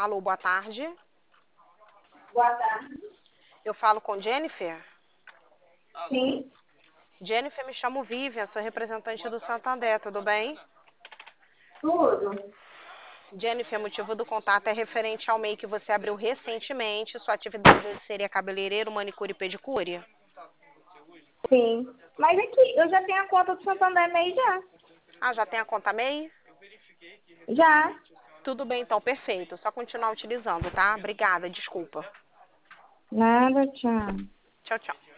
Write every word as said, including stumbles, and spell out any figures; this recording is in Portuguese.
Alô, boa tarde. Boa tarde. Eu falo com Jennifer? Sim, Jennifer, me chamo Vivian, sou representante do Santander, tudo bem? tudo. Jennifer, o motivo do contato é referente ao M E I que você abriu recentemente. Sua atividade seria cabeleireiro, manicure e pedicure? Sim. Mas aqui, eu já tenho a conta do Santander Mei já. Ah, já tem a conta M E I? Já. Tudo bem, então, perfeito. Só continuar utilizando, tá? Obrigada, desculpa. Nada, tchau. Tchau, tchau.